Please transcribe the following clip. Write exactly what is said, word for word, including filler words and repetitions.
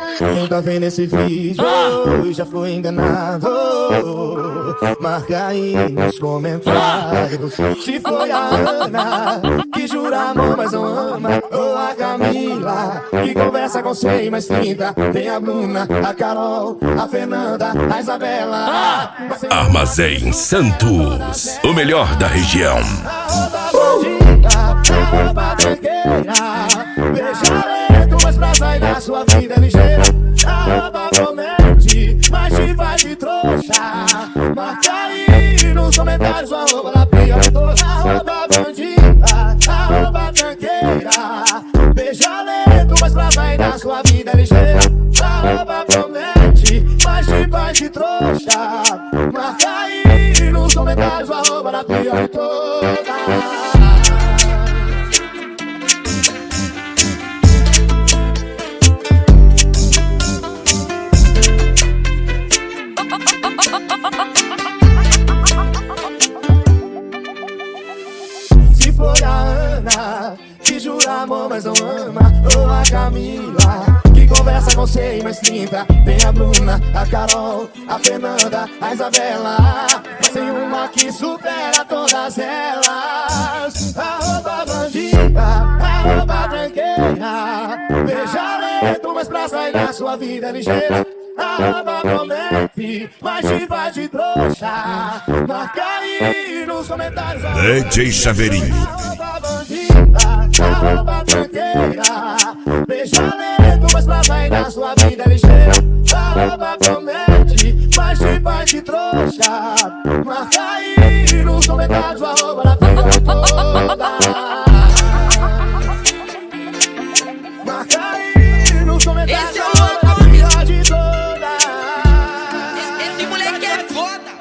Quem tá vendo esse vídeo já foi enganado. Marca aí nos comentários se foi a Ana que jura amor, mas não ama, ou a Camila que conversa com cem mais trinta. Tem a Bruna, a Carol, a Fernanda, a Isabela. Armazém Santos, o melhor da região. Arroba tranqueira, beija lento, mas pra sair da sua vida ligeira. Arroba promete, mas te faz de trouxa. Marca aí nos comentários o arroba da pior toda. Arroba bandida, arroba tranqueira, beija lento, mas pra sair da sua vida ligeira. Arroba promete, mas te faz de trouxa. Marca aí nos comentários o arroba da pior toda. Se foi a Ana que jura amor, mas não ama, ou a Camila que conversa com cem mais trinta. Tem a Bruna, a Carol, a Fernanda, a Isabela. Mas tem uma que supera todas elas. Arroba bandida, arroba tranqueira, beija lento, mas pra sair da sua vida ligeira. Arroba promete, mas te faz de trouxa. Marca aí nos comentários D J Chaveirinho. Arroba bandida, arroba tranqueira, beija lento, mas pra sair da sua vida ligeira. Arroba promete, mas te faz de trouxa. Marca aí nos comentários arroba da pior toda. Marca aí nos comentários arroba da pior de toda. Esse moleque é foda.